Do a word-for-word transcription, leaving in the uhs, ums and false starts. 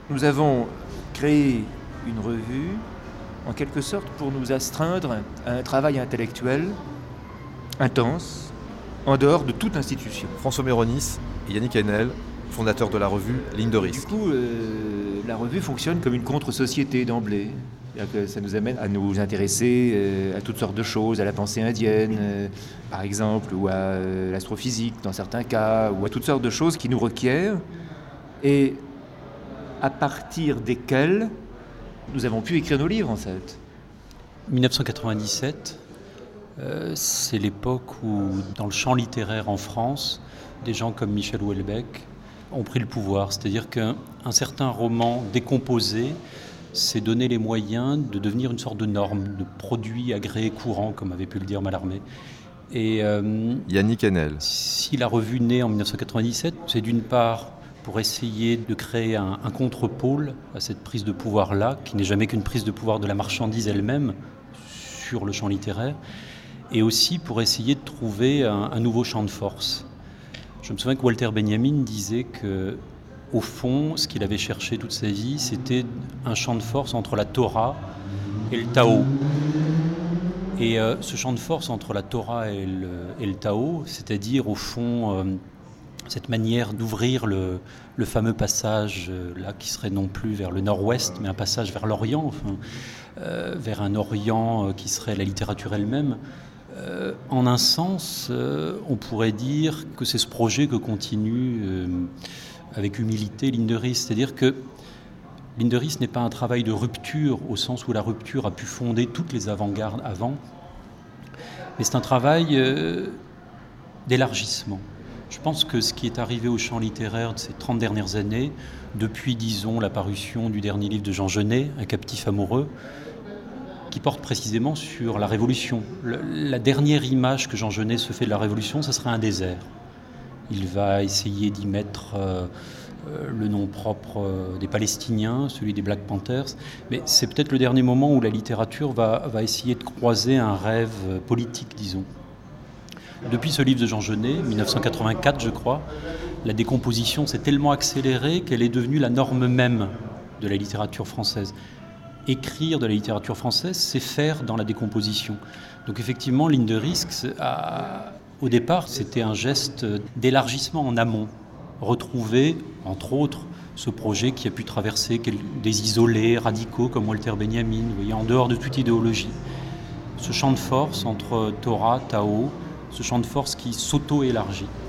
Nous avons créé une revue, en quelque sorte, pour nous astreindre à un travail intellectuel intense, en dehors de toute institution. François Méronis et Yannick Haenel, fondateurs de la revue Ligne de Risque. Du coup, euh, la revue fonctionne comme une contre-société d'emblée. C'est-à-dire que ça nous amène à nous intéresser euh, à toutes sortes de choses, à la pensée indienne, euh, par exemple, ou à euh, l'astrophysique dans certains cas, ou à toutes sortes de choses qui nous requièrent, et à partir desquelles nous avons pu écrire nos livres, en fait. dix-neuf cent quatre-vingt-dix-sept, euh, c'est l'époque où, dans le champ littéraire en France, des gens comme Michel Houellebecq ont pris le pouvoir. C'est-à-dire qu'un un certain roman décomposé s'est donné les moyens de devenir une sorte de norme, de produit agréé courant, comme avait pu le dire Mallarmé. Et euh, Yannick Haenel. Si la revue naît en dix-neuf cent quatre-vingt-dix-sept, c'est d'une part pour essayer de créer un, un contre-pôle à cette prise de pouvoir-là, qui n'est jamais qu'une prise de pouvoir de la marchandise elle-même sur le champ littéraire, et aussi pour essayer de trouver un, un nouveau champ de force. Je me souviens que Walter Benjamin disait que, au fond, ce qu'il avait cherché toute sa vie, c'était un champ de force entre la Torah et le Tao. Et euh, ce champ de force entre la Torah et le, et le Tao, c'est-à-dire, au fond, euh, cette manière d'ouvrir le, le fameux passage, euh, là, qui serait non plus vers le nord-ouest, mais un passage vers l'Orient, enfin, euh, vers un Orient euh, qui serait la littérature elle-même. Euh, en un sens, euh, on pourrait dire que c'est ce projet que continue euh, avec humilité Ligne de Risque. C'est-à-dire que Ligne de Risque n'est pas un travail de rupture au sens où la rupture a pu fonder toutes les avant-gardes avant, mais c'est un travail euh, d'élargissement. Je pense que ce qui est arrivé au champ littéraire de ces trente dernières années, depuis, disons, la parution du dernier livre de Jean Genet, Un captif amoureux, qui porte précisément sur la Révolution. Le, la dernière image que Jean Genet se fait de la Révolution, ce serait un désert. Il va essayer d'y mettre euh, euh, le nom propre euh, des Palestiniens, celui des Black Panthers, mais c'est peut-être le dernier moment où la littérature va, va essayer de croiser un rêve politique, disons. Depuis ce livre de Jean Genet, dix-neuf cent quatre-vingt-quatre, je crois, la décomposition s'est tellement accélérée qu'elle est devenue la norme même de la littérature française. Écrire de la littérature française, c'est faire dans la décomposition. Donc effectivement, Ligne de Risque, a, au départ, c'était un geste d'élargissement en amont. Retrouver, entre autres, ce projet qui a pu traverser des isolés radicaux comme Walter Benjamin, vous voyez, en dehors de toute idéologie. Ce champ de force entre Torah, Tao, ce champ de force qui s'auto-élargit.